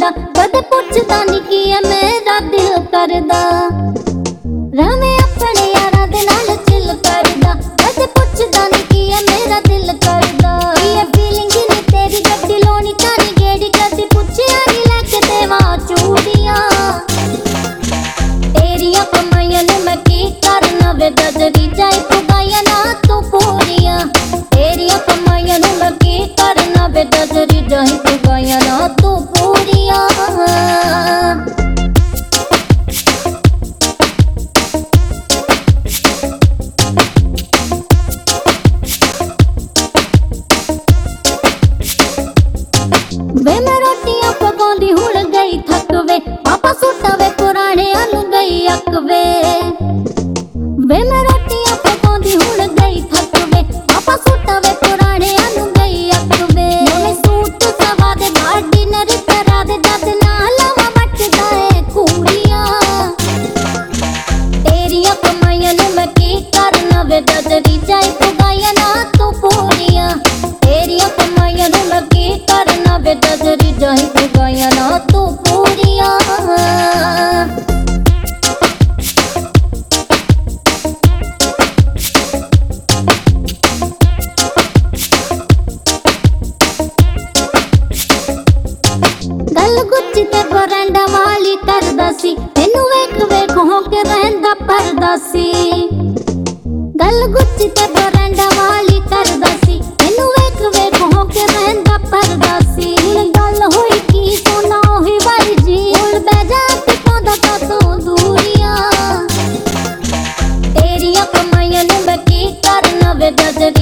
करदा, कदे पुछदा नी की है मेरा दिल करदा। रवे अपने यारां दे नाल चिल करदा, कदे पुछदा नी की है मेरा दिल करदा। ये फीलिंग नी तेरी गड्डी लोनी तानी गेड़ी, कदे पुछया नी लैके देवां चूड़ियां। तेरियां कमाइयां नूं मैं की करना वे, दजरी जाए पुगाइयां ना तू पूरियां। तेरियां कमाइयां नूं मैं की करना वे, दजरी जाए पुगाइयां ना तू पूरियां। वे मैं रोटियां पकाउंदी हुण गई थक वे, पापा सुट्टा वे पुराने आलू गई अक वे। वे मैं रोटियां पकाउंदी हुण गई थक वे, पापा सुट्टा वे पुराने आलू गई अक वे। नवें सूट सवा दे बाहर डिनर करा दे, जद ना लावां वटदा ए कूड़ियां। तेरियां कमाइयां नूं मैं की करना वे, दजरी जाए पुगाइयां ना तू पूरियां। तेरियां कमाइयां नूं मैं की करना वे, दजरी जाए पुगाइयां ना तू पूरियां। गल गुच्ची ते बरंडा वाली करदा सी, तेनू वेख वेख हो के रहंदा परदा सी। गल गुच्ची ते बरंडा वाली करदा सी, तेनू वेख वेख हो के रहंदा परदा सी। हुण गल होई की सोना ओही वाली जी, हुण बह जा ते पांदा कातों दूरियां। तेरियां कमाइयां नूं मैं की करना वे, दजरी